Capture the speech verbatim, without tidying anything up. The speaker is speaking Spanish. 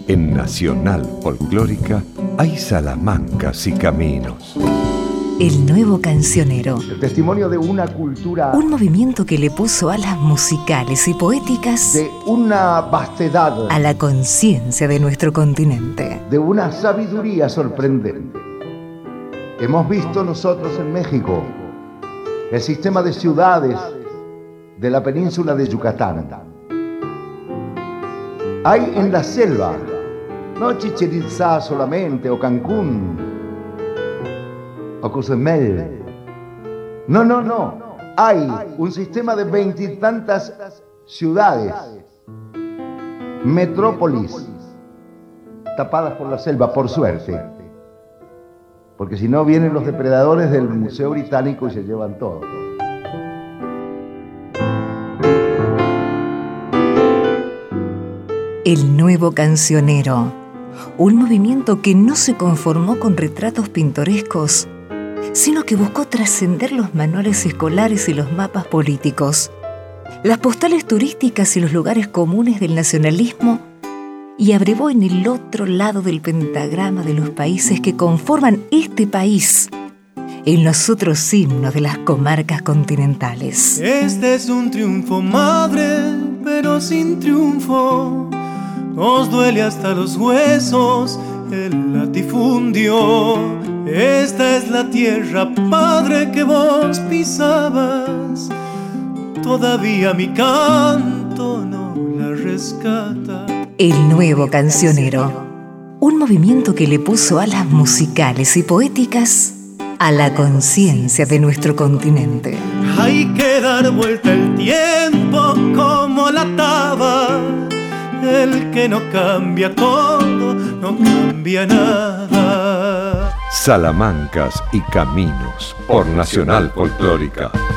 En Nacional Folclórica hay salamancas y caminos. El nuevo cancionero. El testimonio de una cultura. Un movimiento que le puso alas musicales y poéticas. De una vastedad. A la conciencia de nuestro continente. De una sabiduría sorprendente. Hemos visto nosotros en México el sistema de ciudades de la península de Yucatán. Hay en la selva, no Chichén Itzá solamente, o Cancún, o Cozumel. No, no, no. Hay un sistema de veintitantas ciudades, metrópolis, tapadas por la selva, por suerte. Porque si no, vienen los depredadores del Museo Británico y se llevan todo. El nuevo cancionero. Un movimiento que no se conformó con retratos pintorescos, sino que buscó trascender los manuales escolares y los mapas políticos, las postales turísticas y los lugares comunes del nacionalismo, y abrevó en el otro lado del pentagrama de los países que conforman este país, en los otros himnos de las comarcas continentales. Este es un triunfo, madre, pero sin triunfo. Nos duele hasta los huesos el latifundio. Esta es la tierra, padre, que vos pisabas. Todavía mi canto no la rescata. El nuevo cancionero. Un movimiento que le puso alas musicales y poéticas a la conciencia de nuestro continente. Hay que dar vuelta el tiempo como la taba. El que no cambia todo, no cambia nada. Salamancas y caminos por Nacional Folclórica.